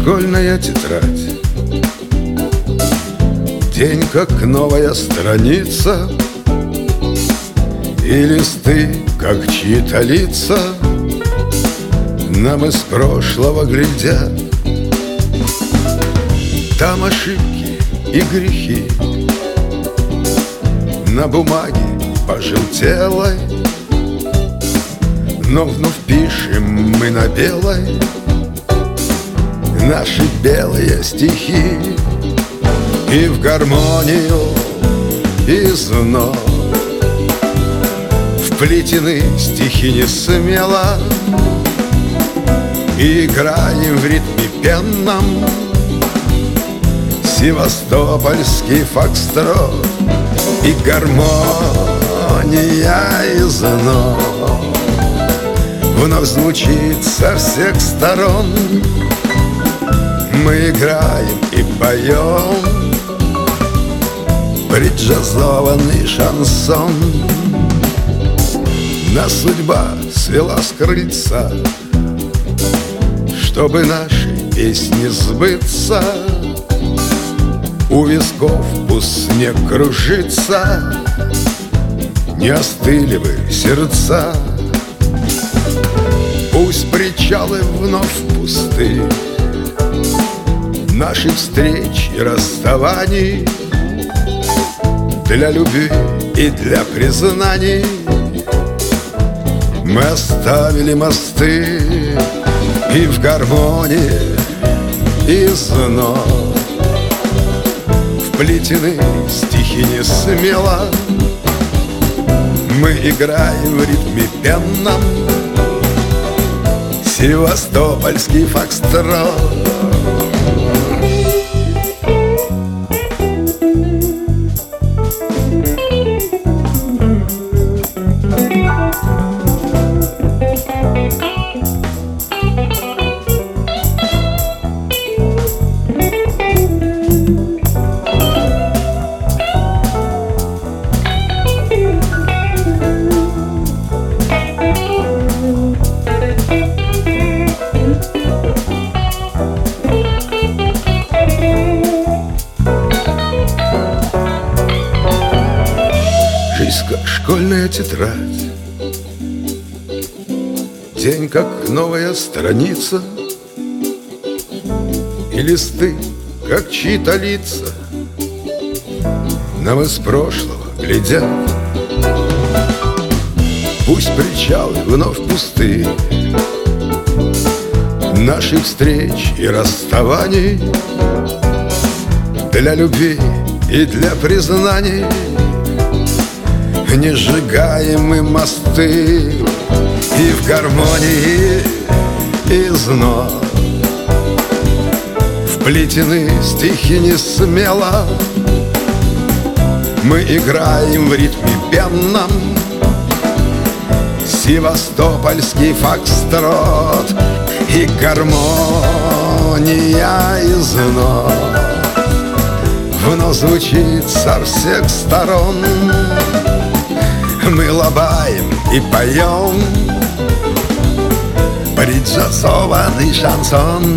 школьная тетрадь, день как новая страница, и листы, как чьи-то лица, нам из прошлого глядят. Там ошибки и грехи на бумаге пожелтелой, но вновь пишем мы на белой наши белые стихи. И в гармонию изнов вплетены стихи не смело, и играем в ритме пенном севастопольский фокстрот. И гармония изнов вновь звучит со всех сторон. Мы играем и поем преджазованный шансон. Нас судьба свела скрыться, чтобы нашей песни сбыться. У висков пусть не кружится, не остыли бы сердца. Пусть причалы вновь пусты, наших встреч и расставаний, для любви и для признаний мы оставили мосты. И в гармонии изнов вплетены стихи не смело. Мы играем в ритме пенном севастопольский фокстрот. Жизнь как школьная тетрадь, день как новая страница, и листы, как чьи-то лица, нам из прошлого глядят. Пусть причалы вновь пусты, наших встреч и расставаний, для любви и для признаний не сжигаем мы мосты. И в гармонии изнов вплетены стихи не смело. Мы играем в ритме пенном севастопольский фокстрот. И гармония изнов вновь звучит со всех сторон. Мы лобаем и поем преджазованный шансон.